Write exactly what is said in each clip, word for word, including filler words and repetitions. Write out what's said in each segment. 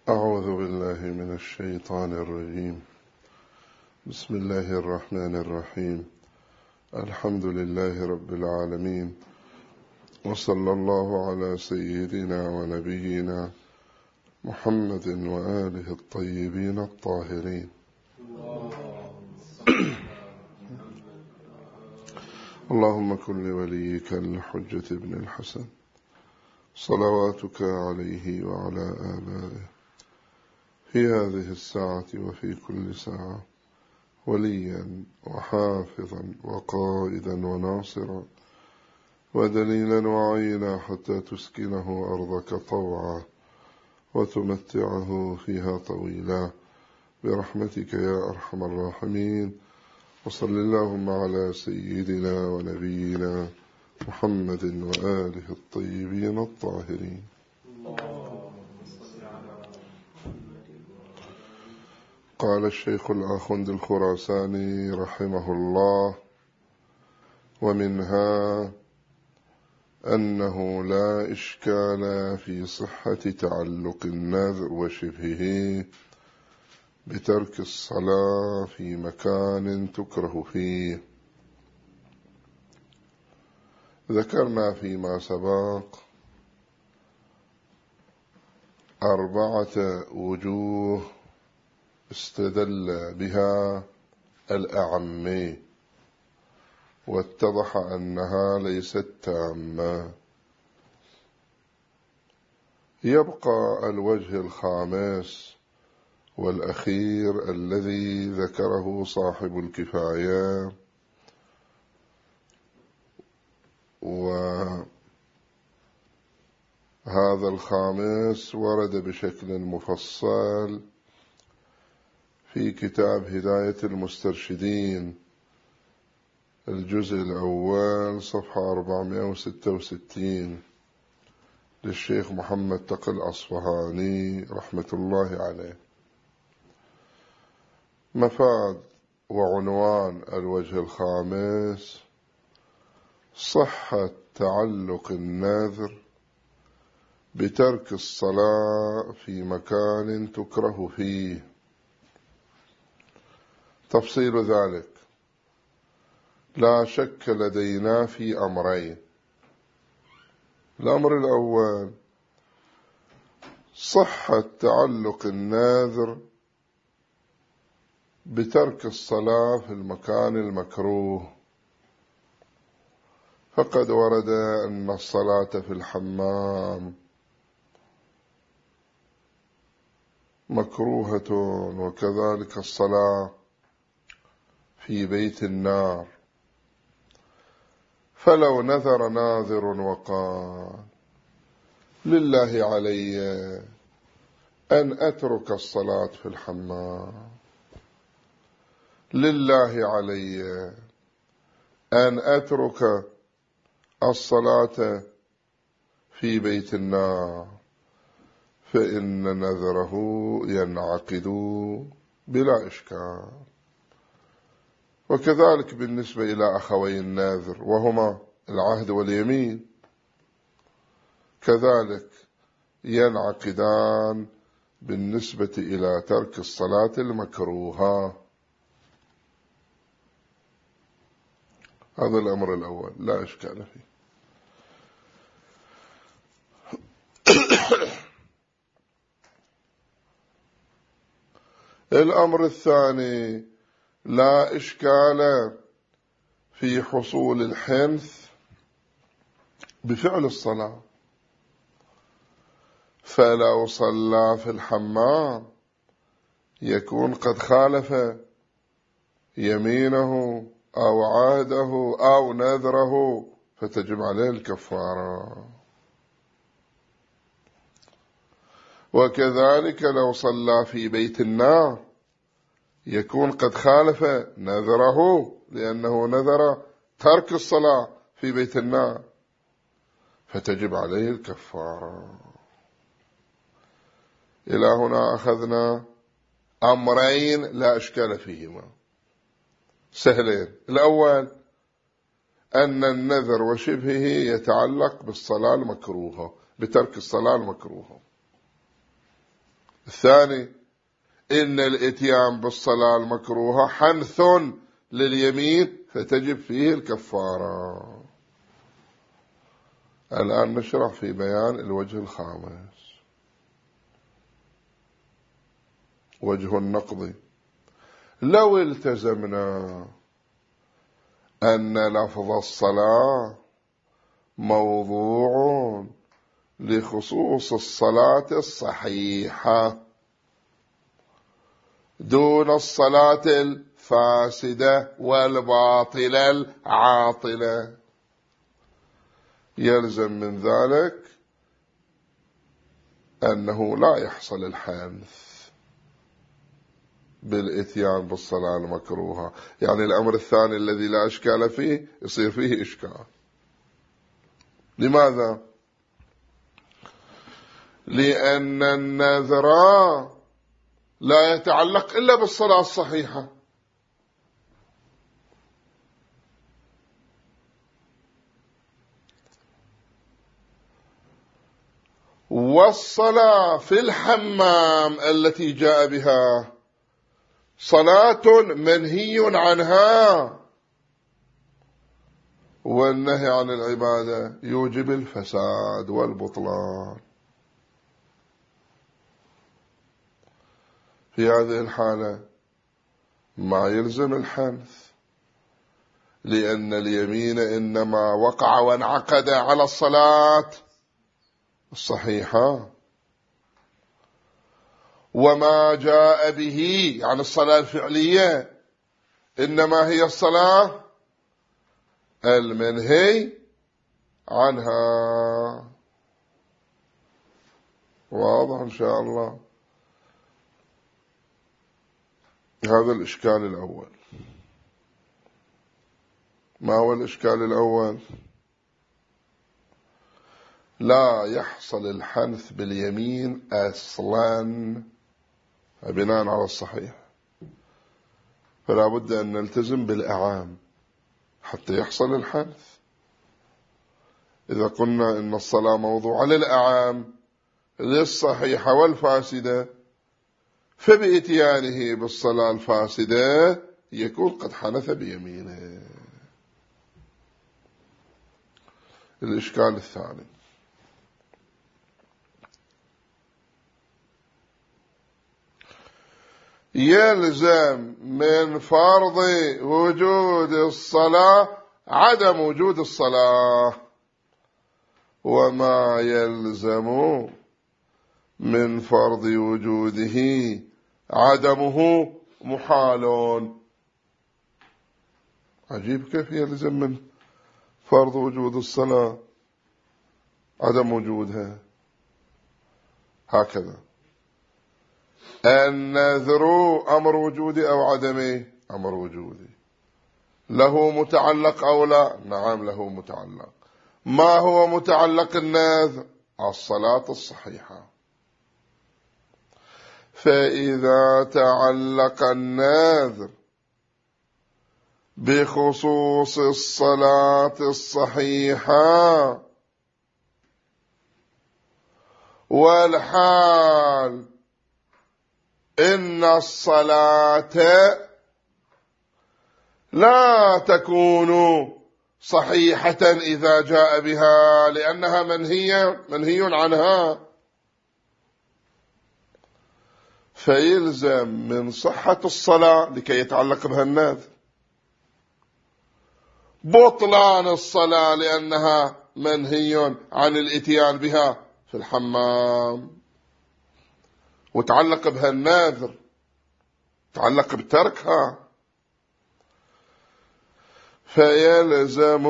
أعوذ بالله من الشيطان الرجيم. بسم الله الرحمن الرحيم. الحمد لله رب العالمين، وصلى الله على سيدنا ونبينا محمد وآله الطيبين الطاهرين. اللهم كن لوليك الحجة ابن الحسن صلواتك عليه وعلى آبائه في هذه الساعة وفي كل ساعة وليا وحافظا وقائدا وناصرا ودليلا وعينا حتى تسكنه أرضك طوعا وتمتعه فيها طويلا برحمتك يا أرحم الراحمين. وصل اللهم على سيدنا ونبينا محمد وآله الطيبين الطاهرين. قال الشيخ الآخوند الخراساني رحمه الله: ومنها أنه لا إشكال في صحة تعلق النذر وشبهه بترك الصلاة في مكان تكره فيه. ذكرنا فيما سبق أربعة وجوه استدل بها الأعمي، واتضح أنها ليست تامة. يبقى الوجه الخامس والأخير الذي ذكره صاحب الكفاية، وهذا الخامس ورد بشكل مفصل في كتاب هداية المسترشدين الجزء الأول صفحة أربعمائة وستة وستين للشيخ محمد تقي الأصفهاني رحمة الله عليه. مفاد وعنوان الوجه الخامس: صحة تعلق النذر بترك الصلاة في مكان تكره فيه. تفصيل ذلك: لا شك لدينا في أمرين. الأمر الأول صحة تعلق الناذر بترك الصلاة في المكان المكروه، فقد ورد أن الصلاة في الحمام مكروهة، وكذلك الصلاة في بيت النار. فلو نذر ناذر وقال: لله علي أن أترك الصلاة في الحمام، لله علي أن أترك الصلاة في بيت النار، فإن نذره ينعقد بلا إشكال. وكذلك بالنسبة إلى أخوي الناذر وهما العهد واليمين، كذلك ينعقدان بالنسبة إلى ترك الصلاة المكروهة. هذا الأمر الأول لا إشكال فيه. الأمر الثاني: لا إشكال في حصول الحنث بفعل الصلاة، فلو صلى في الحمام يكون قد خالف يمينه أو عهده أو نذره، فتجب عليه الكفارة. وكذلك لو صلى في بيت النار يكون قد خالف نذره، لأنه نذر ترك الصلاة في بيت النار، فتجب عليه الكفارة. إلى هنا أخذنا أمرين لا إشكال فيهما سهلين. الأول أن النذر وشبهه يتعلق بالصلاة المكروهة، بترك الصلاة المكروهة. الثاني إن الإتيان بالصلاة المكروهة حنث لليمين فتجب فيه الكفارة. الآن نشرح في بيان الوجه الخامس، وجه النقض. لو التزمنا أن لفظ الصلاة موضوع لخصوص الصلاة الصحيحة دون الصلاة الفاسدة والباطلة العاطلة، يلزم من ذلك أنه لا يحصل الحنث بالإتيان بالصلاة المكروهة. يعني الأمر الثاني الذي لا إشكال فيه يصير فيه إشكال. لماذا؟ لأن النذر لا يتعلق إلا بالصلاة الصحيحة، والصلاة في الحمام التي جاء بها صلاة منهي عنها، والنهي عن العبادة يوجب الفساد والبطلان. في هذه الحالة ما يلزم الحنث، لأن اليمين إنما وقع وانعقد على الصلاة الصحيحة، وما جاء به عن الصلاة الفعلية إنما هي الصلاة المنهي عنها. واضح إن شاء الله؟ هذا الإشكال الأول. ما هو الإشكال الأول؟ لا يحصل الحنث باليمين أصلا بناء على الصحيح، فلا بد أن نلتزم بالأعام حتى يحصل الحنث. إذا قلنا إن الصلاة موضوعة للأعام للصحيحة والفاسدة، فبإتيانه بالصلاة الفاسدة يكون قد حنث بيمينه. الإشكال الثاني، يلزم من فرض وجود الصلاة عدم وجود الصلاة، وما يلزم من فرض وجوده عدمه محال. عجيب كيف يلزم من فرض وجود الصلاة عدم وجودها. هكذا النذر أمر وجودي أو عدمي؟ أمر وجودي. له متعلق أو لا؟ نعم له متعلق. ما هو متعلق النذر؟ الصلاة الصحيحة. فإذا تعلق النذر بخصوص الصلاة الصحيحة والحال إن الصلاة لا تكون صحيحة إذا جاء بها لأنها منهية منهي عنها، فيلزم من صحة الصلاة لكي يتعلق بها النذر بطلان الصلاة لأنها منهي عن الاتيان بها في الحمام، وتعلق بها النذر تعلق بتركها. فيلزم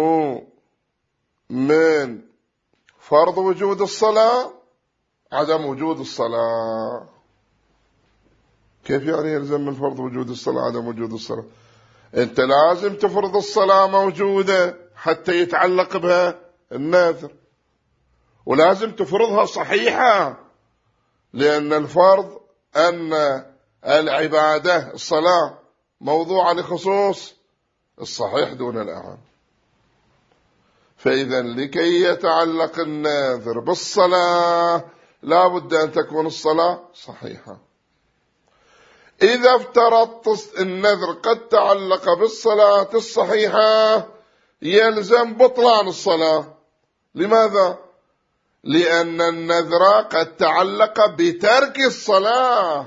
من فرض وجود الصلاة عدم وجود الصلاة. كيف يعني يلزم من فرض وجود الصلاة عدم وجود الصلاة؟ انت لازم تفرض الصلاة موجودة حتى يتعلق بها النذر، ولازم تفرضها صحيحة، لأن الفرض أن العبادة الصلاة موضوعة لخصوص الصحيح دون الأعم. فإذا لكي يتعلق الناذر بالصلاة لا بد أن تكون الصلاة صحيحة. إذا افترضت النذر قد تعلق بالصلاة الصحيحة يلزم بطلان الصلاة. لماذا؟ لأن النذر قد تعلق بترك الصلاة،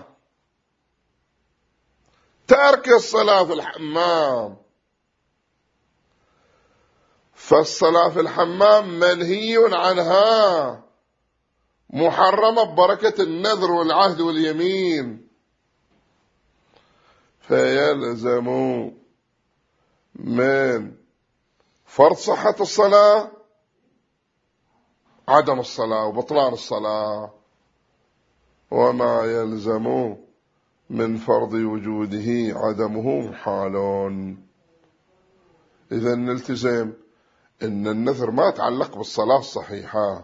ترك الصلاة في الحمام، فالصلاة في الحمام منهي عنها، محرمة ببركة النذر والعهد واليمين، فيلزم من فرض صحة الصلاة عدم الصلاة وبطلان الصلاة، وما يلزم من فرض وجوده عدمه محال. إذا نلتزم إن النذر ما تعلق بالصلاة الصحيحة،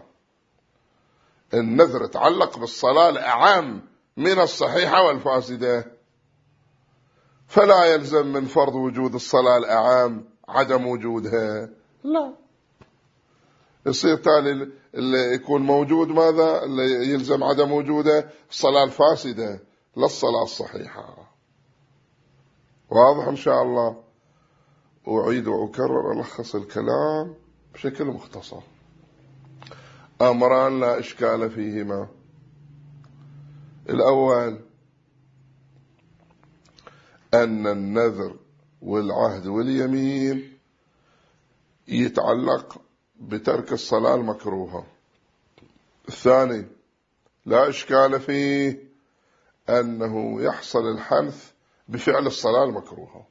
النذر تعلق بالصلاة الأعم من الصحيحة والفاسدة، فلا يلزم من فرض وجود الصلاة الأعم عدم وجودها، لا. يصير تالي اللي يكون موجود ماذا؟ اللي يلزم عدم وجوده الصلاة الفاسدة لا الصلاة الصحيحة. واضح إن شاء الله؟ أعيد وأكرر ألخص الكلام بشكل مختصر. أمران لا إشكال فيهما. الأول أن النذر والعهد واليمين يتعلق بترك الصلاة المكروهة. الثاني لا إشكال فيه أنه يحصل الحنث بفعل الصلاة المكروهة.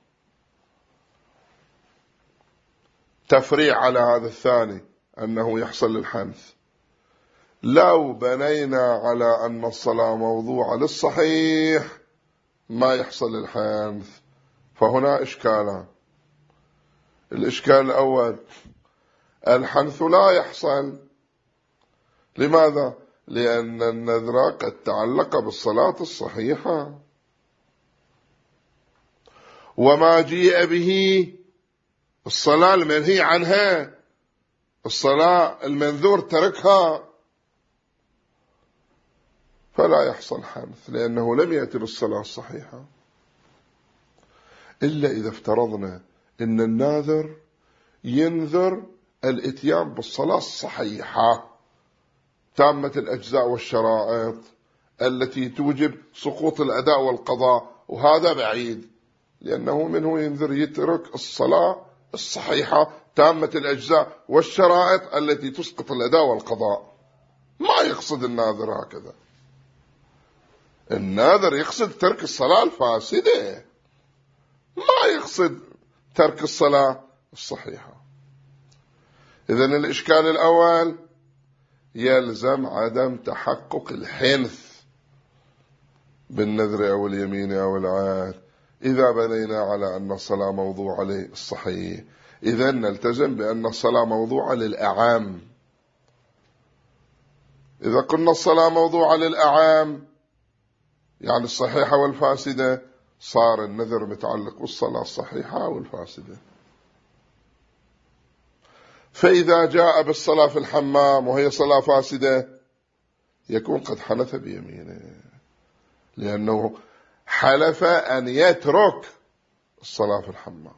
تفريع على هذا الثاني أنه يحصل الحنث، لو بنينا على أن الصلاة موضوعة للصحيح ما يحصل الحنث، فهنا إشكالان. الإشكال الأول الحنث لا يحصل. لماذا؟ لأن النذر قد تعلق بالصلاة الصحيحة، وما جيء به الصلاة المنهي عنها، الصلاة المنذور تركها، فلا يحصل حنث لأنه لم يأتي بالصلاة الصحيحة. إلا إذا افترضنا أن الناذر ينذر الاتيان بالصلاة الصحيحة تامة الأجزاء والشرائط التي توجب سقوط الأداء والقضاء، وهذا بعيد لأنه منه ينذر يترك الصلاة الصحيحة تامة الأجزاء والشرائط التي تسقط الأداء والقضاء. ما يقصد الناذر هكذا، الناذر يقصد ترك الصلاة الفاسدة، ما يقصد ترك الصلاة الصحيحة. إذن الإشكال الأول يلزم عدم تحقق الحنث بالنذر أو اليمين أو العهد إذا بنينا على أن الصلاة موضوعة للصحيح. إذن نلتزم بأن الصلاة موضوعة للأعام. إذا قلنا الصلاة موضوعة للأعام يعني الصحيحة والفاسدة، صار النذر متعلق بالصلاة الصحيحة والفاسدة. فإذا جاء بالصلاة في الحمام وهي صلاة فاسدة يكون قد حنث بيمينه، لأنه حلف أن يترك الصلاة في الحمام.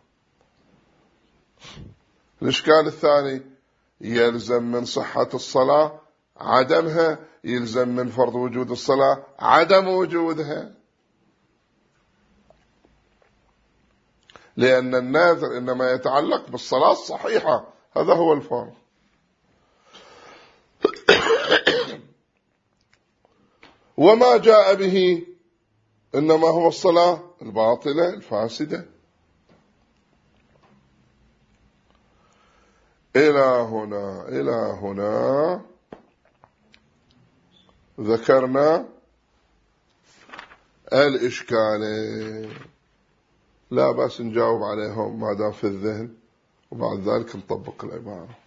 الإشكال الثاني يلزم من صحة الصلاة عدمها، يلزم من فرض وجود الصلاة عدم وجودها، لأن الناذر إنما يتعلق بالصلاة الصحيحة، هذا هو الفرق. وما جاء به إنما هو الصلاة الباطلة الفاسدة. إلى هنا إلى هنا ذكرنا الإشكالين، لا بس نجاوب عليهم ما دام في الذهن، وبعد ذلك نطبق العبارة.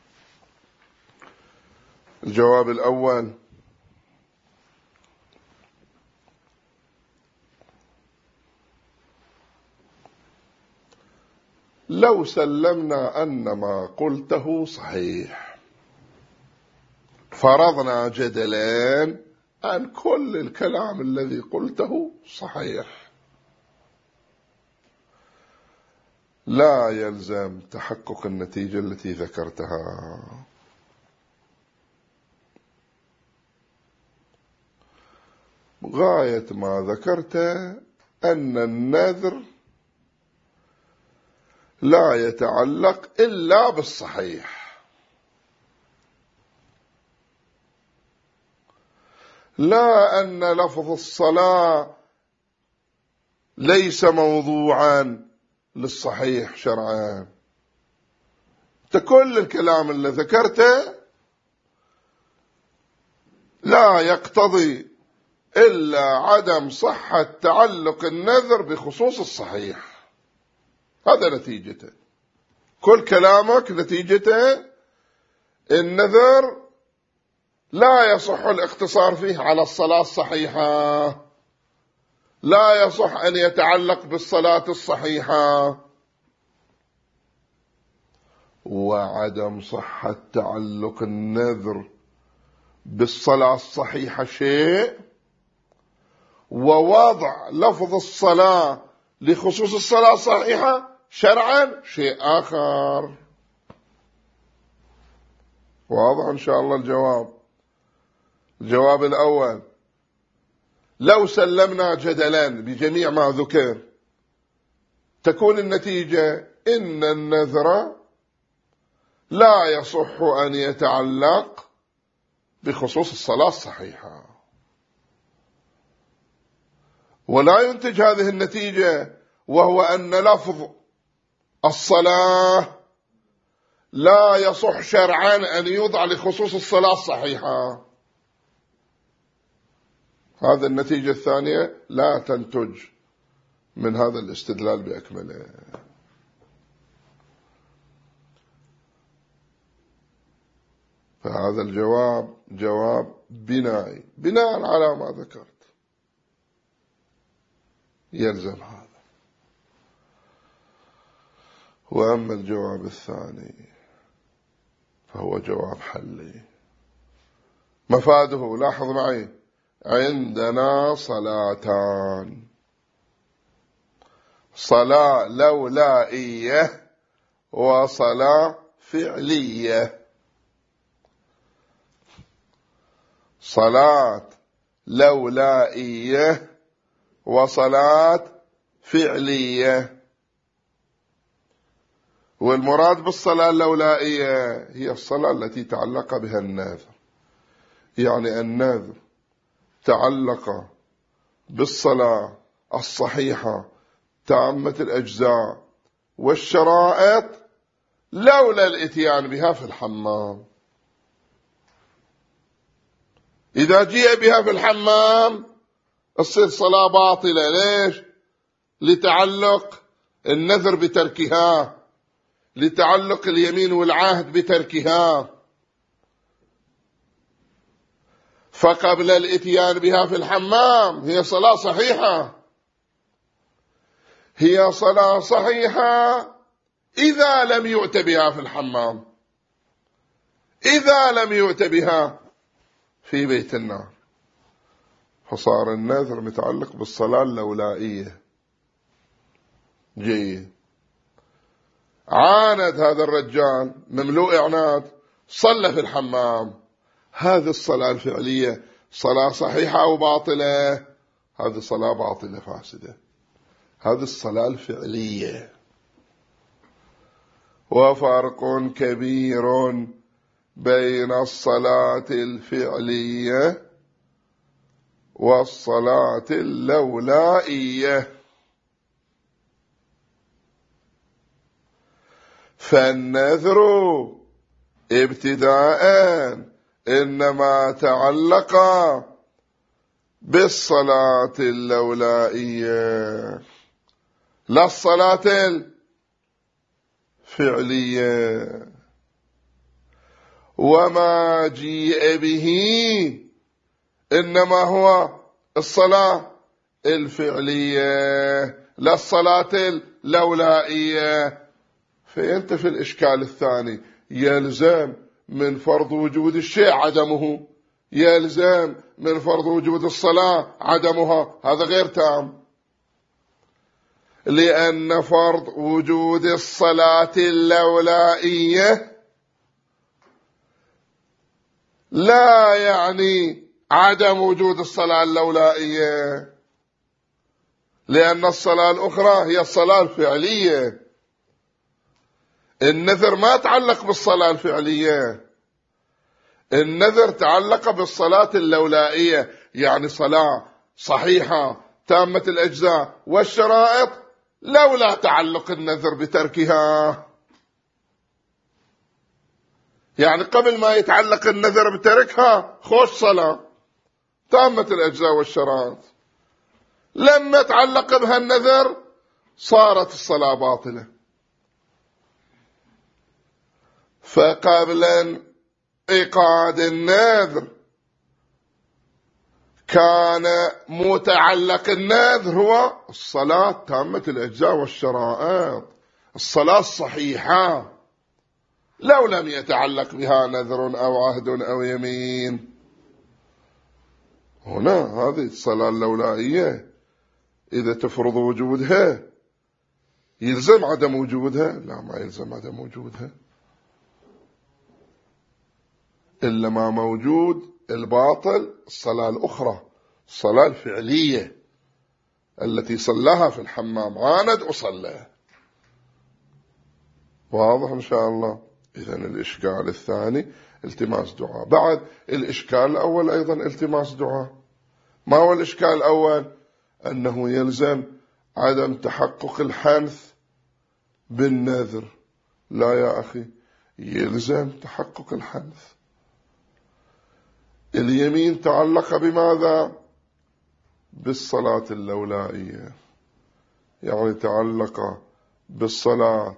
الجواب الأول: لو سلمنا أن ما قلته صحيح، فرضنا جدلا عن كل الكلام الذي قلته صحيح، لا يلزم تحقق النتيجة التي ذكرتها. غاية ما ذكرت أن النذر لا يتعلق إلا بالصحيح، لا أن لفظ الصلاة ليس موضوعا للصحيح شرعا. كل الكلام اللي ذكرته لا يقتضي إلا عدم صحة تعلق النذر بخصوص الصحيح. هذا نتيجته، كل كلامك نتيجته النذر لا يصح الاقتصار فيه على الصلاة الصحيحة، لا يصح أن يتعلق بالصلاة الصحيحة. وعدم صحة تعلق النذر بالصلاة الصحيحة شيء، ووضع لفظ الصلاة لخصوص الصلاة الصحيحة شرعا شيء آخر. واضح إن شاء الله الجواب. الجواب الأول: لو سلمنا جدلا بجميع ما ذكر تكون النتيجة إن النذر لا يصح أن يتعلق بخصوص الصلاة الصحيحة، ولا ينتج هذه النتيجة وهو أن لفظ الصلاة لا يصح شرعا أن يوضع لخصوص الصلاة الصحيحة. هذا النتيجة الثانية لا تنتج من هذا الاستدلال بأكمله. فهذا الجواب جواب بنائي بناء على ما ذكرت، يلزم هذا. وأما الجواب الثاني فهو جواب حلي. مفاده لاحظ معي: عندنا صلاتان، صلاة لولائية وصلاة فعلية. صلاة لولائية وصلاة فعلية. والمراد بالصلاة اللولائية هي الصلاة التي تعلق بها النذر، يعني النذر تعلق بالصلاة الصحيحة تامة الأجزاء والشرائط لولا الاتيان بها في الحمام. إذا جيء بها في الحمام تصير صلاة باطلة. ليش؟ لتعلق النذر بتركها، لتعلق اليمين والعهد بتركها. فقبل الاتيان بها في الحمام هي صلاة صحيحة، هي صلاة صحيحة إذا لم يؤت بها في الحمام، إذا لم يؤت بها في بيت النار فصار النذر متعلق بالصلاة اللولائية. جيد. عاند هذا الرجال مملوء عناد، صلى في الحمام، هذه الصلاة الفعلية صلاة صحيحة أو باطلة؟ هذه صلاة باطلة فاسدة، هذه الصلاة الفعلية. وفرق كبير بين الصلاة الفعلية والصلاة اللولائية. فالنذر ابتداء إنما تعلق بالصلاة اللولائية لا الصلاة الفعلية. وما جيء به إنما هو الصلاة الفعلية لا الصلاة اللولائية. فينتفي الإشكال الثاني، يلزم من فرض وجود الشيء عدمه، يلزم من فرض وجود الصلاة عدمها، هذا غير تام، لأن فرض وجود الصلاة اللولائية لا يعني عدم وجود الصلاة اللولائية، لأن الصلاة الأخرى هي الصلاة الفعلية. النذر ما تعلق بالصلاة الفعلية، النذر تعلق بالصلاة اللولائية، يعني صلاة صحيحة تامة الأجزاء والشرائط لولا تعلق النذر بتركها. يعني قبل ما يتعلق النذر بتركها خوش صلاة تامة الأجزاء والشرائط، لما تعلق بها النذر صارت الصلاة باطلة. فقبل إيقاد النذر كان متعلق النذر هو الصلاة تامة الأجزاء والشرائط، الصلاة الصحيحة، لو لم يتعلق بها نذر أو عهد أو يمين. هنا هذه الصلاة اللولائية إذا تفرض وجودها يلزم عدم وجودها؟ لا، ما يلزم عدم وجودها، إلا ما موجود الباطل الصلاة الأخرى، الصلاة الفعلية التي صلاها في الحمام، عاند وصلى. واضح إن شاء الله؟ إذن الإشكال الثاني التماس دعاء. بعد الإشكال الأول أيضا التماس دعاء. ما هو الإشكال الأول؟ أنه يلزم عدم تحقق الحنث بالنذر. لا يا أخي، يلزم تحقق الحنث. اليمين تعلق بماذا؟ بالصلاة اللولائية، يعني تعلق بالصلاة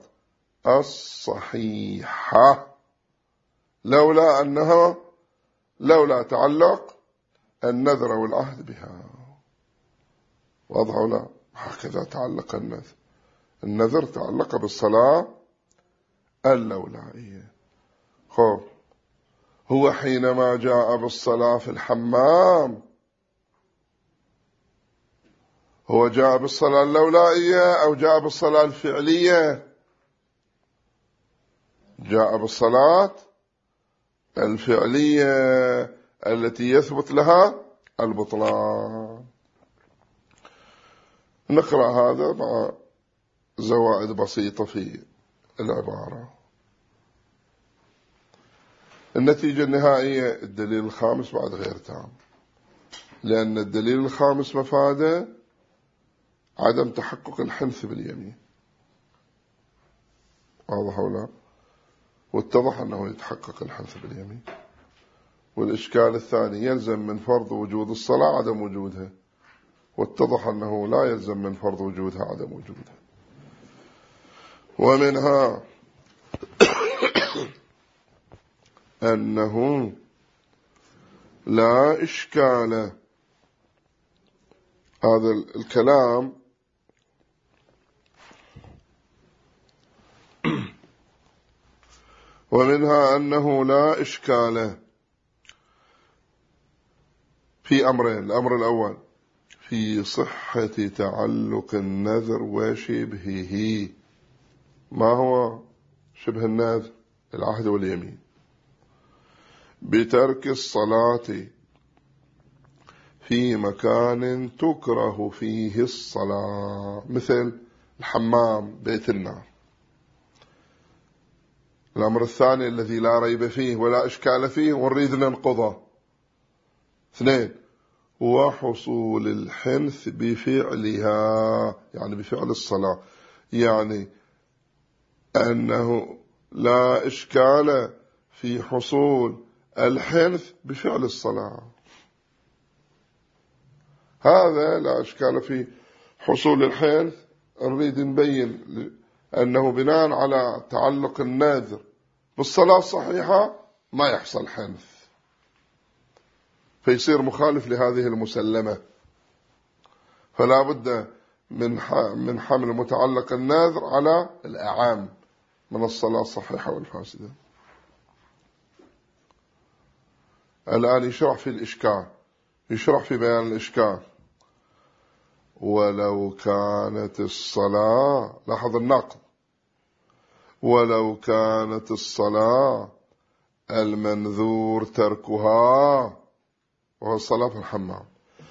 الصحيحة، لولا أنها لولا تعلق النذر والعهد بها. واضح ولا؟ هكذا تعلق النذر. النذر تعلق بالصلاة اللولائية. خب، هو حينما جاء بالصلاة في الحمام هو جاء بالصلاة اللولائية أو جاء بالصلاة الفعلية؟ جاء بالصلاة الفعلية التي يثبت لها البطلان. نقرأ هذا مع زوائد بسيطة في العبارة. النتيجة النهائية الدليل الخامس بعد غير تام، لأن الدليل الخامس مفاده عدم تحقق الحنث باليمين. واضح ولا؟ واتضح أنه يتحقق الحنث باليمين. والإشكال الثاني يلزم من فرض وجود الصلاة عدم وجودها، واتضح أنه لا يلزم من فرض وجودها عدم وجودها. ومنها أنه لا إشكال، هذا الكلام ومنها أنه لا إشكال في أمرين. الأمر الأول في صحة تعلق النذر وشبهه. ما هو شبه النذر؟ العهد واليمين. بترك الصلاة في مكان تكره فيه الصلاة، مثل الحمام، بيت النار. الأمر الثاني الذي لا ريب فيه ولا إشكال فيه ونريد ننقضه. اثنين، وحصول الحنث بفعلها، يعني بفعل الصلاة، يعني أنه لا إشكال في حصول الحنث بفعل الصلاة. هذا لا إشكال في حصول الحنث. نريد نبين أنه بناء على تعلق الناذر بالصلاة الصحيحة ما يحصل حنث، فيصير مخالف لهذه المسلمة. فلا بد من من حمل متعلق الناذر على الأعام من الصلاة الصحيحة والفاسدة. الآن يشرح في الإشكال، يشرح في بيان الإشكال. ولو كانت الصلاة، لاحظ النقد، ولو كانت الصلاة المنذور تركها، وهو الصلاة في الحمام،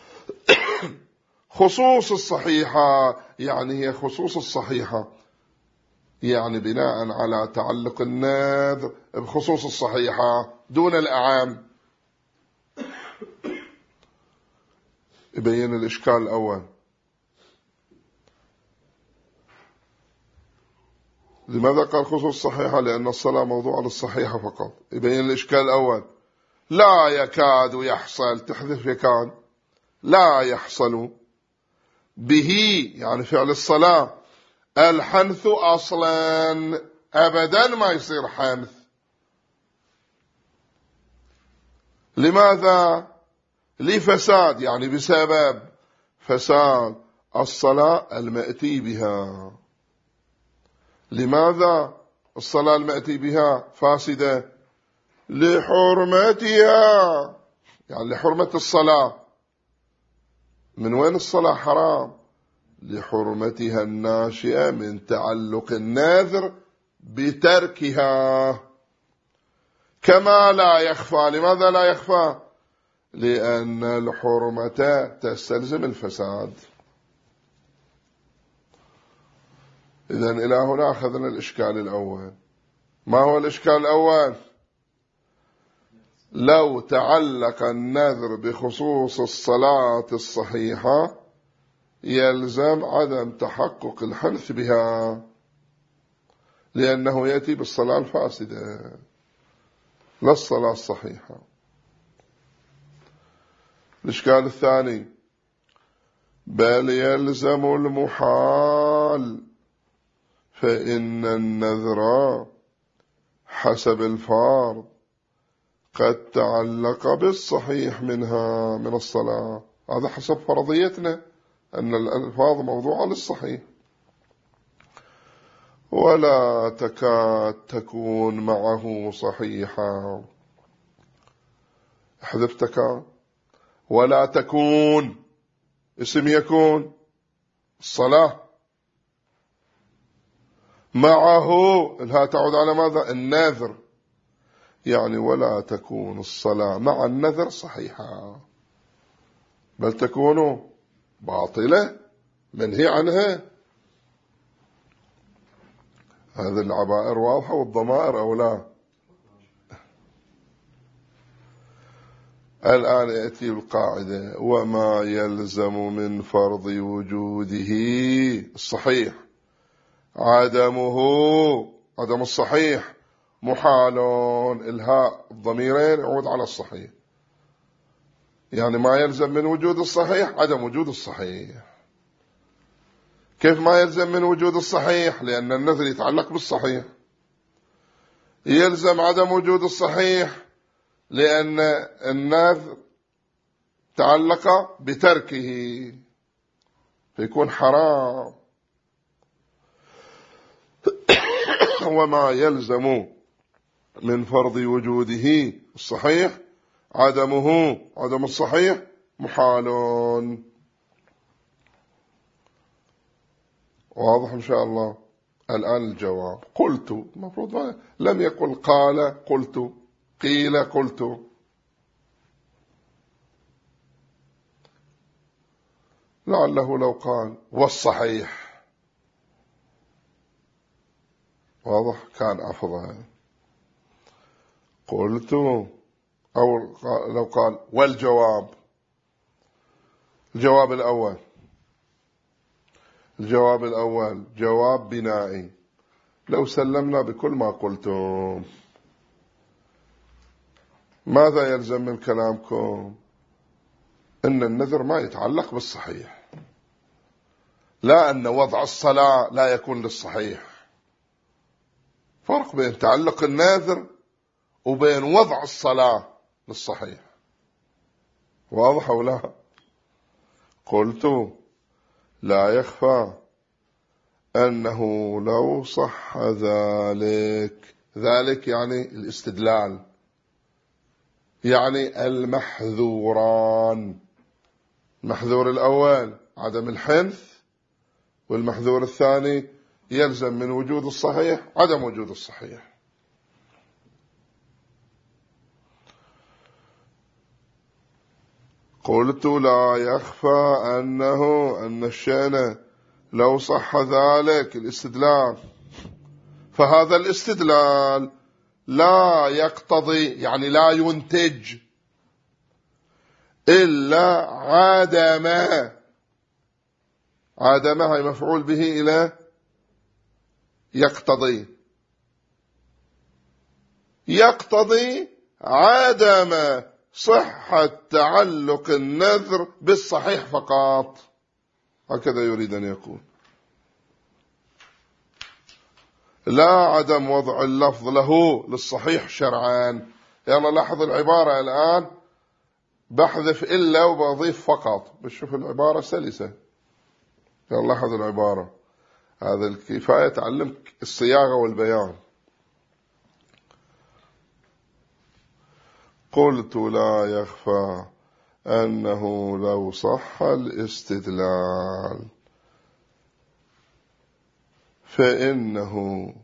خصوص الصحيحة، يعني هي خصوص الصحيحة، يعني بناء على تعلق النذر بخصوص الصحيحة دون الأعام. يبين الإشكال الأول. لماذا قال خصوص الصحيحة؟ لأن الصلاة موضوع للصحيحة فقط. يبين الإشكال الأول. لا يكاد يحصل، تحذف يكاد، لا يحصل به يعني فعل الصلاة الحنث أصلا، أبدا ما يصير حنث. لماذا؟ لفساد، يعني بسبب فساد الصلاة المأتي بها. لماذا الصلاة المأتي بها فاسدة؟ لحرمتها، يعني لحرمة الصلاة. من وين الصلاة حرام؟ لحرمتها الناشئة من تعلق النذر بتركها. كما لا يخفى. لماذا لا يخفى؟ لأن الحرمة تستلزم الفساد. إذن إلى هنا أخذنا الإشكال الأول. ما هو الإشكال الأول؟ لو تعلق النذر بخصوص الصلاة الصحيحة يلزم عدم تحقق الحنث بها، لأنه يأتي بالصلاة الفاسدة لا الصلاة الصحيحة. الإشكال الثاني. بل يلزم المحال، فإن النذر حسب الفرض قد تعلق بالصحيح منها من الصلاة. هذا حسب فرضيتنا أن الألفاظ موضوعة للصحيح، ولا تكاد تكون معه صحيحة. احذف تكاد. ولا تكون اسم يكون الصلاة معه، الها تعود على ماذا؟ النذر. يعني ولا تكون الصلاة مع النذر صحيحة، بل تكون باطلة منهي عنها. هذه العبائر واضحة والضمائر أو لا؟ الآن يأتي القاعدة. وما يلزم من فرض وجوده الصحيح عدمه، عدم الصحيح محال. الهاء الضميرين يعود على الصحيح، يعني ما يلزم من وجود الصحيح عدم وجود الصحيح. كيف ما يلزم من وجود الصحيح؟ لأن النذر يتعلق بالصحيح. يلزم عدم وجود الصحيح لأن النذر تعلق بتركه فيكون حرام. وما يلزم من فرض وجوده الصحيح عدمه، عدم الصحيح محال. واضح إن شاء الله. الآن الجواب. قلت، المفروض لم يقل قال قلت، قيل قلت. لعله لو قال والصحيح واضح كان أفضل. قلت، أو لو قال والجواب. الجواب الأول، الجواب الأول جواب بنائي. لو سلمنا بكل ما قلتم ماذا يلزم من كلامكم؟ إن النذر ما يتعلق بالصحيح، لا أن وضع الصلاة لا يكون للصحيح. فرق بين تعلق الناذر وبين وضع الصلاة للصحيح. واضح أو لا؟ قلت لا يخفى أنه لو صح ذلك، ذلك يعني الاستدلال، يعني المحذوران. المحذور الأول عدم الحنث، والمحذور الثاني يلزم من وجود الصحيح عدم وجود الصحيح. قلت لا يخفى أنه أن الشأن لو صح ذلك الاستدلال، فهذا الاستدلال لا يقتضي يعني لا ينتج إلا عدم، عدم هي مفعول به إلى يقتضي، يقتضي عدم صحة تعلق النذر بالصحيح فقط، هكذا يريد أن يقول، لا عدم وضع اللفظ له للصحيح شرعا. يعني لاحظ العبارة الآن بحذف إلا وبضيف فقط، بشوف العبارة سلسة. يعني لاحظ العبارة، هذا الكفاية تعلمك الصياغة والبيان. قلت لا يخفى أنه لو صح الاستدلال فإنه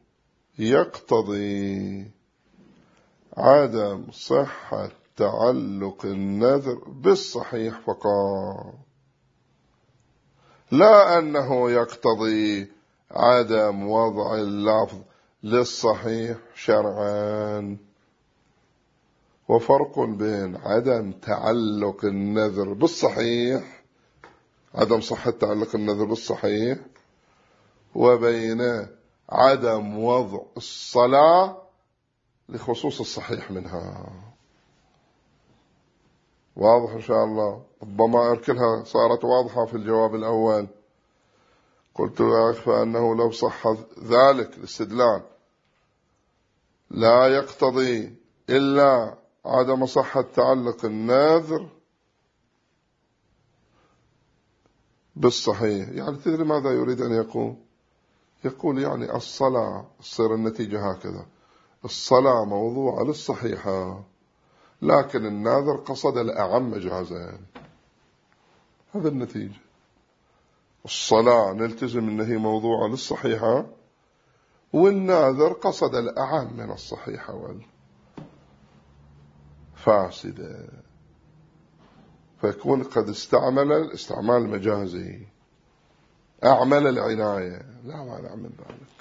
يقتضي عدم صحة تعلق النذر بالصحيح فقط، لا أنه يقتضي عدم وضع اللفظ للصحيح شرعا. وفرق بين عدم تعلق النذر بالصحيح، عدم صحة تعلق النذر بالصحيح، وبين عدم وضع الصلاة لخصوص الصحيح منها. واضح إن شاء الله؟ الضمائر كلها صارت واضحة في الجواب الأول. قلت لا يخفى أنه لو صح ذلك الاستدلال لا يقتضي إلا عدم صحة تعلق الناذر بالصحيح. يعني تدري ماذا يريد أن يقول؟ يقول يعني الصلاة تصير النتيجة هكذا، الصلاة موضوعة للصحيحة لكن الناذر قصد الأعم مجازا، هذا النتيجة. الصلاة نلتزم أنها هي موضوعة للصحيحة، والناذر قصد الأعم من الصحيحة والفاسدة، فيكون قد استعمل الاستعمال المجازي، أعمل العناية، لا مانع من ذلك.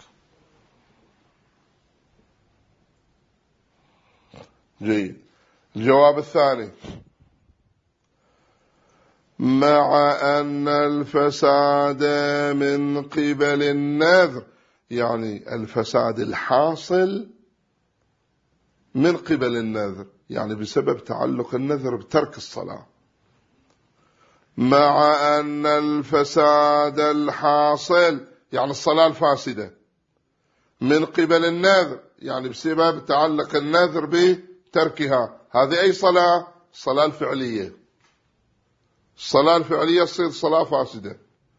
جيد. الجواب الثاني: مع أن الفساد من قبل النذر، يعني الفساد الحاصل من قبل النذر، يعني بسبب تعلق النذر بترك الصلاة. مع أن الفساد الحاصل يعني الصلاة الفاسدة من قبل النذر، يعني بسبب تعلق النذر بتركها. هذه أي صلاة؟ الصلاة الفعلية. الصلاة الفعلية تصير صلاة فاسدة.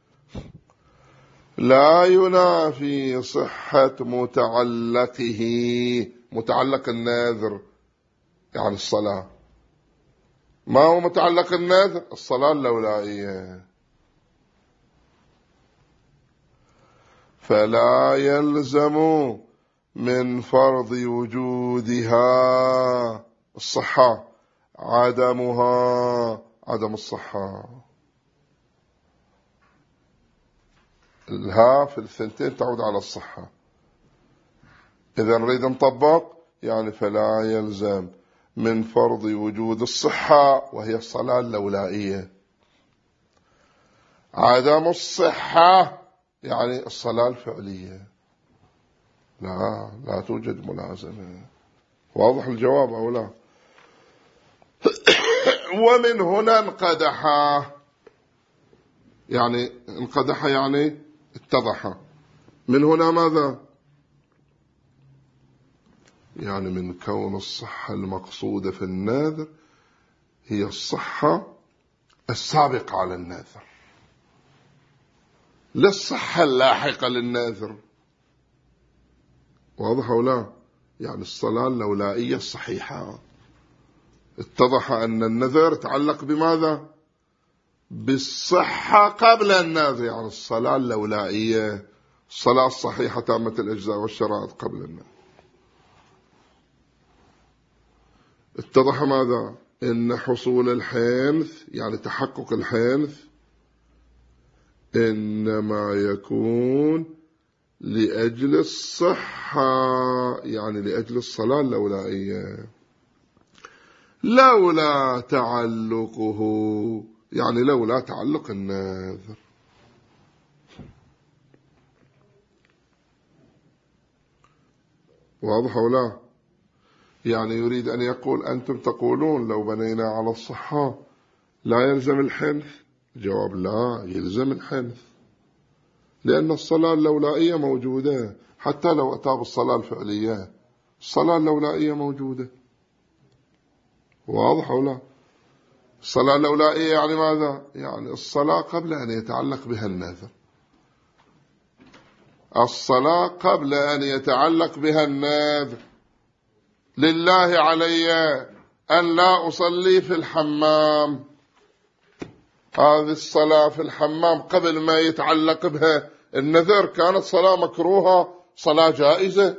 لا ينافي صحة متعلقه، متعلق النذر يعني الصلاة. ما هو متعلق النذر؟ الصلاة اللولائية. فلا يلزم من فرض وجودها الصحة عدمها عدم الصحة. الها في الثنتين تعود على الصحة. إذا نريد نطبق يعني فلا يلزم من فرض وجود الصحة وهي الصلاة اللولائية عدم الصحة يعني الصلاة الفعلية. لا لا توجد ملازمة. واضح الجواب أو لا؟ ومن هنا انقدح، يعني انقدح يعني اتضح. من هنا ماذا؟ يعني من كون الصحة المقصودة في الناذر هي الصحة السابقة على الناذر، لا الصحة اللاحقة للناذر. واضح أو لا؟ يعني الصلاة اللولائية الصحيحة اتضح أن النذر يتعلق بماذا؟ بالصحة قبل النذر، يعني الصلاة اللولائية، الصلاة الصحيحة تامة الأجزاء والشرائط قبل النذر. اتضح ماذا؟ إن حصول الحنث، يعني تحقق الحنث، إنما يكون لأجل الصحة، يعني لأجل الصلاة اللولائية، لولا تعلقه، يعني لولا تعلق النذر. واضح ولا؟ يعني يريد أن يقول أنتم تقولون لو بنينا على الصحة لا يلزم الحنث. جواب لا، يلزم الحنث، لأن الصلاة اللولائية موجودة، حتى لو أتى بالصلاة الفعلية الصلاة اللولائية موجودة. واضح ولا؟ الصلاة اللولائية يعني ماذا؟ يعني الصلاة قبل أن يتعلق بها النذر، الصلاة قبل أن يتعلق بها النذر. لله علي أن لا أصلي في الحمام، هذه الصلاة في الحمام قبل ما يتعلق بها النذر كانت صلاة مكروهة، صلاة جائزة.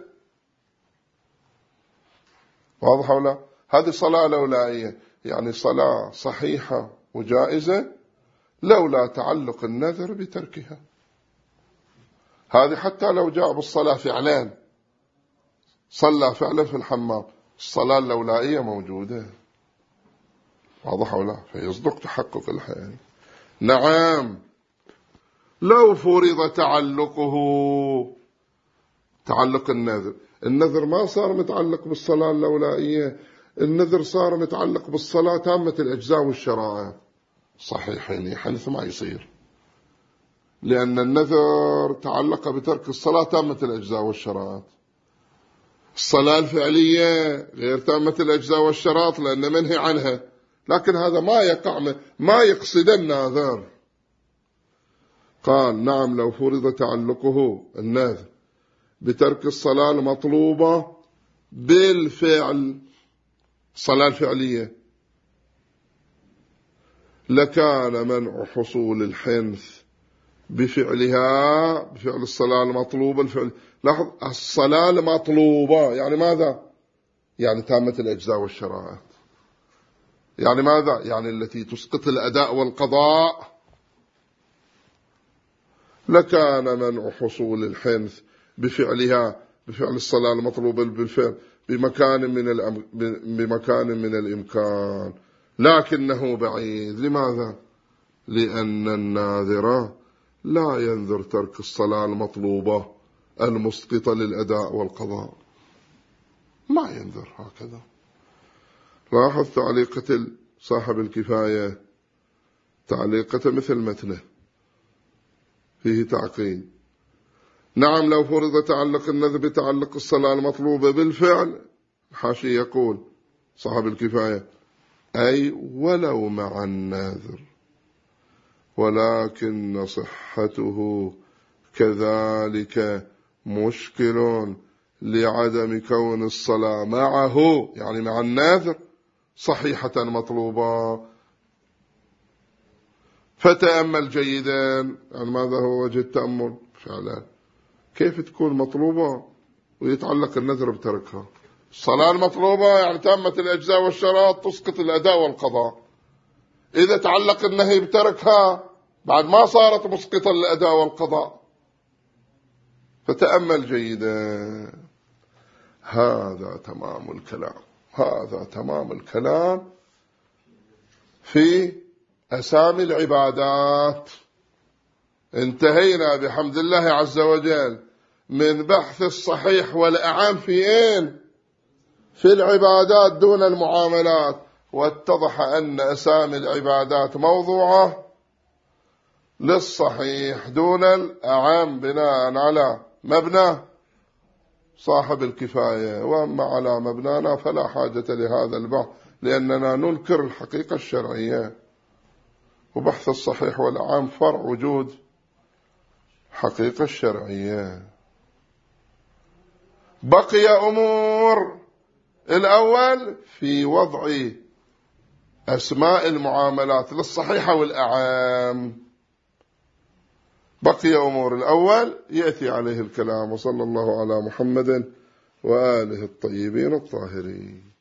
واضح ولا؟ هذه صلاة لولائية، يعني صلاة صحيحة وجائزة لولا تعلق النذر بتركها. هذه حتى لو جاء بالصلاة فعلا، صلى فعلا في الحمام، الصلاة اللولائية موجودة. واضح ولا؟ فيصدق تحقق الحياة. نعم، لو فرض تعلقه، تعلق النذر، النذر ما صار متعلق بالصلاة اللولائية، النذر صار متعلق بالصلاة تامة الأجزاء والشرائط. صحيح، يعني حنث ما يصير، لأن النذر تعلق بترك الصلاة تامة الأجزاء والشرائط. الصلاة الفعلية غير تامة الأجزاء والشرائط لأن منهي عنها، لكن هذا ما يقع، ما يقصد الناذر. قال نعم، لو فرض تعلقه الناذر بترك الصلاة المطلوبة بالفعل، الصلاة الفعلية، لكان منع حصول الحنث بفعلها، بفعل الصلاة المطلوبة الفعل. لاحظ، الصلاة المطلوبة يعني ماذا؟ يعني تامة الأجزاء والشرائط. يعني ماذا؟ يعني التي تسقط الأداء والقضاء. لكان منع حصول الحنث بفعلها، بفعل الصلاة المطلوبة بالفعل، بمكان من الأم... بمكان من الإمكان، لكنه بعيد. لماذا؟ لأن الناذر لا ينذر ترك الصلاة المطلوبة المسقطة للأداء والقضاء، ما ينذر هكذا. لاحظ تعليقة صاحب الكفاية، تعليقة مثل متنه فيه تعقيد. نعم، لو فرض تعلق النذر بتعلق الصلاة المطلوبة بالفعل، حاشي يقول صاحب الكفاية أي ولو مع الناذر، ولكن صحته كذلك مشكل لعدم كون الصلاة معه، يعني مع الناذر، صحيحة مطلوبة. فتأمل جيدا، يعني ماذا هو وجه التأمل فعلا؟ كيف تكون مطلوبة ويتعلق النذر بتركها؟ الصلاة المطلوبة يعني تامة الأجزاء والشرائط، تسقط الأداء والقضاء. إذا تعلق النهي بتركها بعد ما صارت مسقطة للأداء والقضاء. فتأمل جيدا، هذا تمام الكلام، هذا تمام الكلام في أسامي العبادات. انتهينا بحمد الله عز وجل من بحث الصحيح والأعم في أين؟ في العبادات دون المعاملات. واتضح أن أسامي العبادات موضوعة للصحيح دون الأعم بناء على مبنى صاحب الكفاية، وأما على مبنانا فلا حاجة لهذا البحث، لأننا ننكر الحقيقة الشرعية، وبحث الصحيح والأعم فرع وجود حقيقة الشرعية. بقي أمور. الأول في وضع أسماء المعاملات للصحيحة والأعام. بقي أمور الأول يأتي عليه الكلام. وصلى الله على محمد وآله الطيبين الطاهرين.